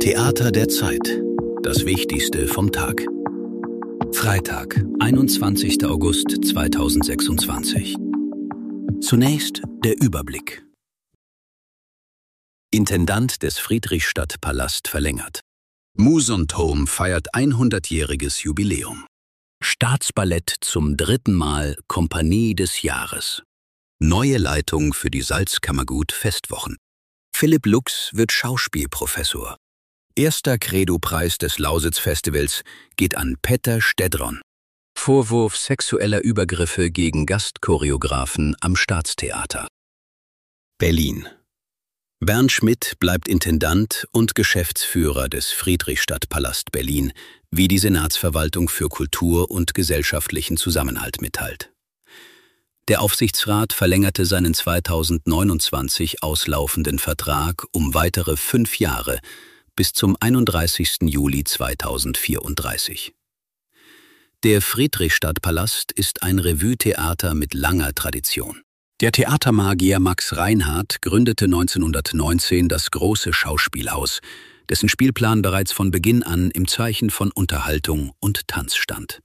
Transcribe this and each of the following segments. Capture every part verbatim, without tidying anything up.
Theater der Zeit. Das Wichtigste vom Tag. Freitag, einundzwanzigster August zweitausendsechsundzwanzig. Zunächst der Überblick. Intendant des Friedrichstadtpalast verlängert. Muson-Turm feiert hundertjähriges Jubiläum. Staatsballett zum dritten Mal Kompanie des Jahres. Neue Leitung für die Salzkammergut-Festwochen. Philipp Lux wird Schauspielprofessor. Erster Credo-Preis des Lausitz-Festivals geht an Petter Stedron. Vorwurf sexueller Übergriffe gegen Gastchoreografen am Staatstheater. Berlin. Bernd Schmidt bleibt Intendant und Geschäftsführer des Friedrichstadtpalast Berlin, wie die Senatsverwaltung für Kultur und gesellschaftlichen Zusammenhalt mitteilt. Der Aufsichtsrat verlängerte seinen zweitausendneunundzwanzig auslaufenden Vertrag um weitere fünf Jahre bis zum einunddreißigsten Juli zweitausendvierunddreißig. Der Friedrichstadtpalast ist ein Revue-Theater mit langer Tradition. Der Theatermagier Max Reinhardt gründete neunzehnhundertneunzehn das Große Schauspielhaus, dessen Spielplan bereits von Beginn an im Zeichen von Unterhaltung und Tanz stand.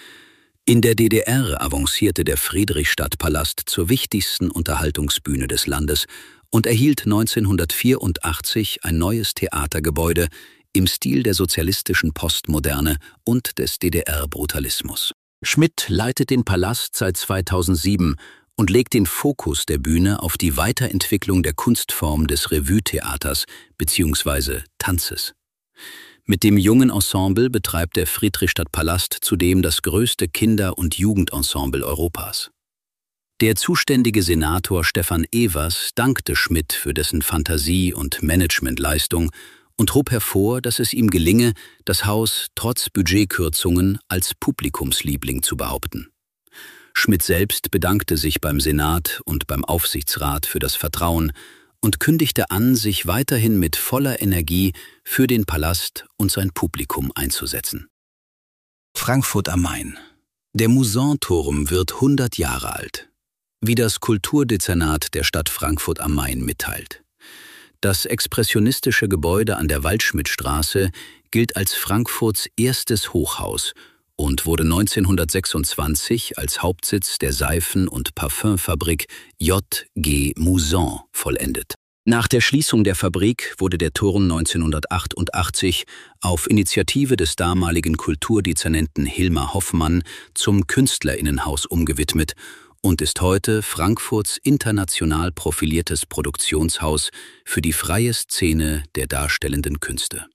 In der D D R avancierte der Friedrichstadtpalast zur wichtigsten Unterhaltungsbühne des Landes und erhielt neunzehnhundertvierundachtzig ein neues Theatergebäude im Stil der sozialistischen Postmoderne und des D D R-Brutalismus. Schmidt leitet den Palast seit zweitausendsieben und legt den Fokus der Bühne auf die Weiterentwicklung der Kunstform des Revue-Theaters bzw. Tanzes. Mit dem jungen Ensemble betreibt der Friedrichstadtpalast zudem das größte Kinder- und Jugendensemble Europas. Der zuständige Senator Stefan Evers dankte Schmidt für dessen Fantasie und Managementleistung und hob hervor, dass es ihm gelinge, das Haus trotz Budgetkürzungen als Publikumsliebling zu behaupten. Schmidt selbst bedankte sich beim Senat und beim Aufsichtsrat für das Vertrauen und kündigte an, sich weiterhin mit voller Energie für den Palast und sein Publikum einzusetzen. Frankfurt am Main. Der Muson-Turm wird hundert Jahre alt, wie das Kulturdezernat der Stadt Frankfurt am Main mitteilt. Das expressionistische Gebäude an der Waldschmidtstraße gilt als Frankfurts erstes Hochhaus und wurde neunzehnhundertsechsundzwanzig als Hauptsitz der Seifen- und Parfümfabrik J G Muson vollendet. Nach der Schließung der Fabrik wurde der Turm neunzehnhundertachtundachtzig auf Initiative des damaligen Kulturdezernenten Hilmar Hoffmann zum Künstlerinnenhaus umgewidmet und ist heute Frankfurts international profiliertes Produktionshaus für die freie Szene der darstellenden Künste.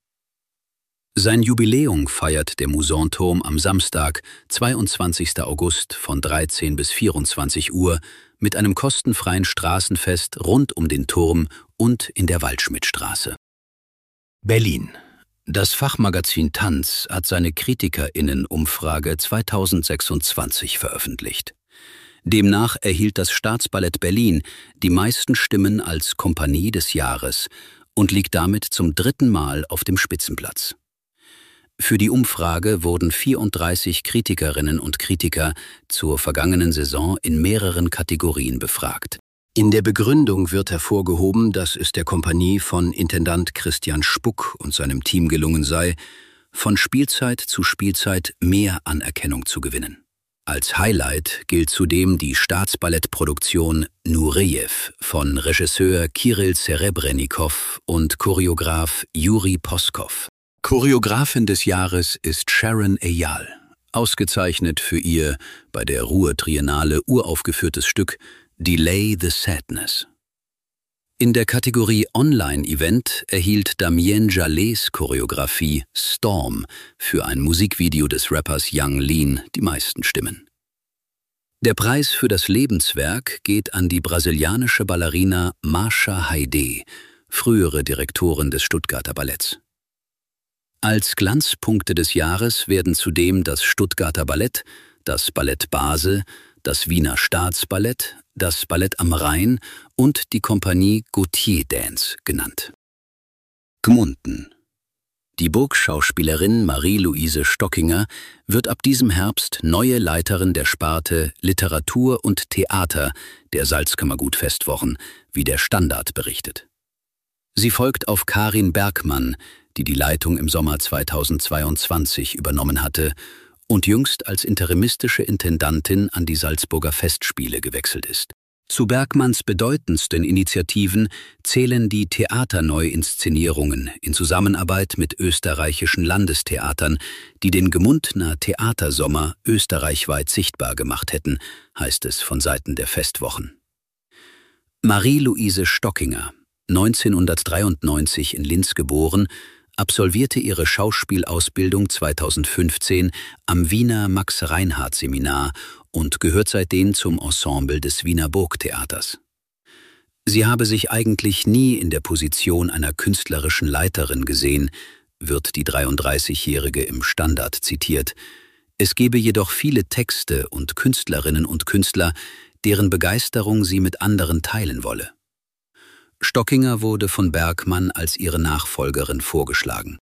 Sein Jubiläum feiert der Muson-Turm am Samstag, zweiundzwanzigster August von dreizehn bis vierundzwanzig Uhr mit einem kostenfreien Straßenfest rund um den Turm und in der Waldschmidtstraße. Berlin. Das Fachmagazin Tanz hat seine KritikerInnen-Umfrage zweitausendsechsundzwanzig veröffentlicht. Demnach erhielt das Staatsballett Berlin die meisten Stimmen als Kompanie des Jahres und liegt damit zum dritten Mal auf dem Spitzenplatz. Für die Umfrage wurden vierunddreißig Kritikerinnen und Kritiker zur vergangenen Saison in mehreren Kategorien befragt. In der Begründung wird hervorgehoben, dass es der Kompanie von Intendant Christian Spuck und seinem Team gelungen sei, von Spielzeit zu Spielzeit mehr Anerkennung zu gewinnen. Als Highlight gilt zudem die Staatsballettproduktion Nurejew von Regisseur Kirill Serebrennikov und Choreograf Juri Poskow. Choreografin des Jahres ist Sharon Eyal, ausgezeichnet für ihr bei der Ruhr-Triennale uraufgeführtes Stück Delay the Sadness. In der Kategorie Online-Event erhielt Damien Jalets Choreografie Storm für ein Musikvideo des Rappers Young Lean die meisten Stimmen. Der Preis für das Lebenswerk geht an die brasilianische Ballerina Marcia Haydé, frühere Direktorin des Stuttgarter Balletts. Als Glanzpunkte des Jahres werden zudem das Stuttgarter Ballett, das Ballett Basel, das Wiener Staatsballett, das Ballett am Rhein und die Kompanie Gautier Dance genannt. Gmunden. Die Burgschauspielerin Marie-Louise Stockinger wird ab diesem Herbst neue Leiterin der Sparte Literatur und Theater der Salzkammergut-Festwochen, wie der Standard berichtet. Sie folgt auf Karin Bergmann, die die Leitung im Sommer zweitausendzweiundzwanzig übernommen hatte und jüngst als interimistische Intendantin an die Salzburger Festspiele gewechselt ist. Zu Bergmanns bedeutendsten Initiativen zählen die Theaterneuinszenierungen in Zusammenarbeit mit österreichischen Landestheatern, die den Gmundner Theatersommer österreichweit sichtbar gemacht hätten, heißt es von Seiten der Festwochen. Marie-Luise Stockinger, neunzehnhundertdreiundneunzig in Linz geboren, absolvierte ihre Schauspielausbildung zweitausendfünfzehn am Wiener Max-Reinhardt-Seminar und gehört seitdem zum Ensemble des Wiener Burgtheaters. Sie habe sich eigentlich nie in der Position einer künstlerischen Leiterin gesehen, wird die dreiunddreißigjährige im Standard zitiert. Es gebe jedoch viele Texte und Künstlerinnen und Künstler, deren Begeisterung sie mit anderen teilen wolle. Stockinger wurde von Bergmann als ihre Nachfolgerin vorgeschlagen.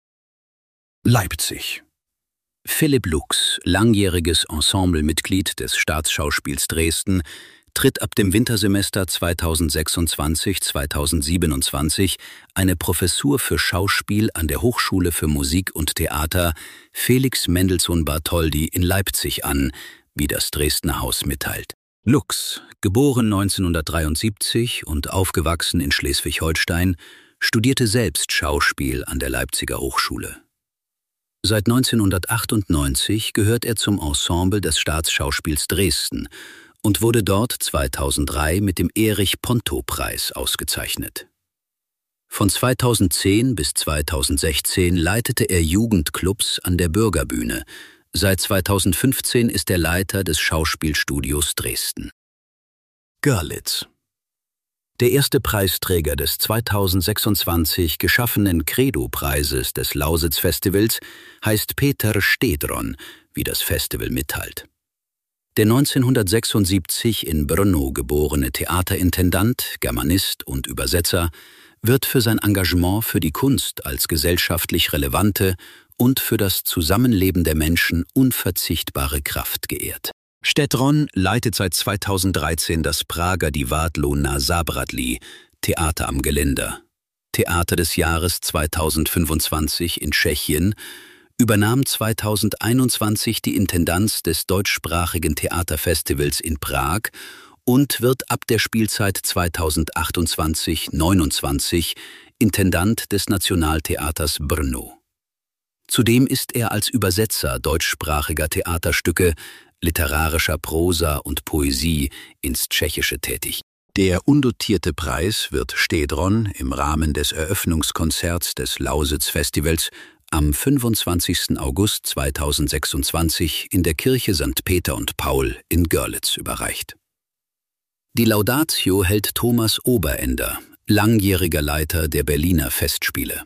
Leipzig. Philipp Lux, langjähriges Ensemblemitglied des Staatsschauspiels Dresden, tritt ab dem Wintersemester zweitausendsechsundzwanzig zweitausendsiebenundzwanzig eine Professur für Schauspiel an der Hochschule für Musik und Theater Felix Mendelssohn Bartholdy in Leipzig an, wie das Dresdner Haus mitteilt. Lux, geboren neunzehnhundertdreiundsiebzig und aufgewachsen in Schleswig-Holstein, studierte selbst Schauspiel an der Leipziger Hochschule. Seit neunzehnhundertachtundneunzig gehört er zum Ensemble des Staatsschauspiels Dresden und wurde dort zweitausenddrei mit dem Erich-Ponto-Preis ausgezeichnet. Von zweitausendzehn bis zweitausendsechzehn leitete er Jugendclubs an der Bürgerbühne. Seit zweitausendfünfzehn ist er Leiter des Schauspielstudios Dresden. Görlitz. Der erste Preisträger des zweitausendsechsundzwanzig geschaffenen Credo-Preises des Lausitz-Festivals heißt Peter Stedron, wie das Festival mitteilt. Der neunzehnhundertsechsundsiebzig in Brno geborene Theaterintendant, Germanist und Übersetzer wird für sein Engagement für die Kunst als gesellschaftlich relevante und für das Zusammenleben der Menschen unverzichtbare Kraft geehrt. Stedron leitet seit zweitausenddreizehn das Prager Divadlo na Zábradlí, Theater am Geländer. Theater des Jahres zweitausendfünfundzwanzig in Tschechien, übernahm zweitausendeinundzwanzig die Intendanz des deutschsprachigen Theaterfestivals in Prag und wird ab der Spielzeit zweitausendachtundzwanzig neunundzwanzig Intendant des Nationaltheaters Brno. Zudem ist er als Übersetzer deutschsprachiger Theaterstücke, literarischer Prosa und Poesie ins Tschechische tätig. Der undotierte Preis wird Stedron im Rahmen des Eröffnungskonzerts des Lausitz-Festivals am fünfundzwanzigsten August zweitausendsechsundzwanzig in der Kirche Sankt Peter und Paul in Görlitz überreicht. Die Laudatio hält Thomas Oberender, langjähriger Leiter der Berliner Festspiele.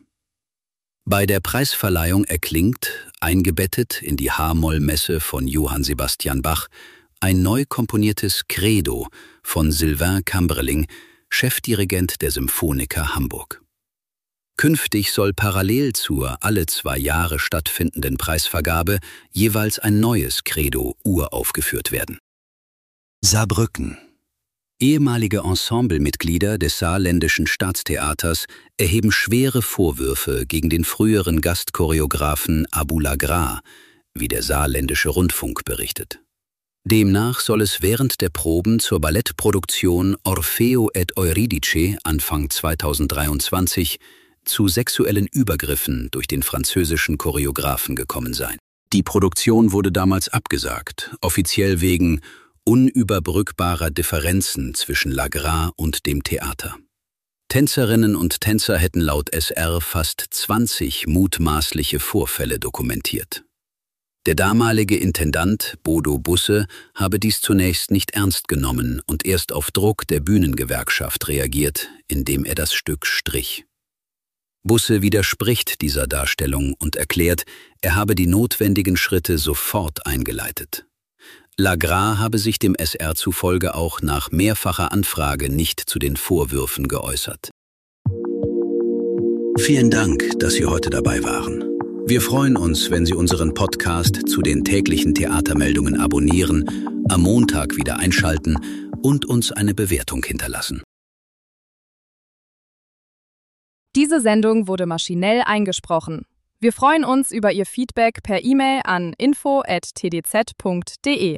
Bei der Preisverleihung erklingt, eingebettet in die H-Moll-Messe von Johann Sebastian Bach, ein neu komponiertes Credo von Sylvain Cambrelling, Chefdirigent der Symphoniker Hamburg. Künftig soll parallel zur alle zwei Jahre stattfindenden Preisvergabe jeweils ein neues Credo uraufgeführt werden. Saarbrücken. Ehemalige Ensemblemitglieder des Saarländischen Staatstheaters erheben schwere Vorwürfe gegen den früheren Gastchoreografen Abu Lagra, wie der Saarländische Rundfunk berichtet. Demnach soll es während der Proben zur Ballettproduktion Orfeo et Euridice Anfang zweitausenddreiundzwanzig zu sexuellen Übergriffen durch den französischen Choreografen gekommen sein. Die Produktion wurde damals abgesagt, offiziell wegen unüberbrückbarer Differenzen zwischen Lagra und dem Theater. Tänzerinnen und Tänzer hätten laut S R fast zwanzig mutmaßliche Vorfälle dokumentiert. Der damalige Intendant Bodo Busse habe dies zunächst nicht ernst genommen und erst auf Druck der Bühnengewerkschaft reagiert, indem er das Stück strich. Busse widerspricht dieser Darstellung und erklärt, er habe die notwendigen Schritte sofort eingeleitet. Lagra habe sich dem S R zufolge auch nach mehrfacher Anfrage nicht zu den Vorwürfen geäußert. Vielen Dank, dass Sie heute dabei waren. Wir freuen uns, wenn Sie unseren Podcast zu den täglichen Theatermeldungen abonnieren, am Montag wieder einschalten und uns eine Bewertung hinterlassen. Diese Sendung wurde maschinell eingesprochen. Wir freuen uns über Ihr Feedback per E-Mail an info at t d z punkt d e.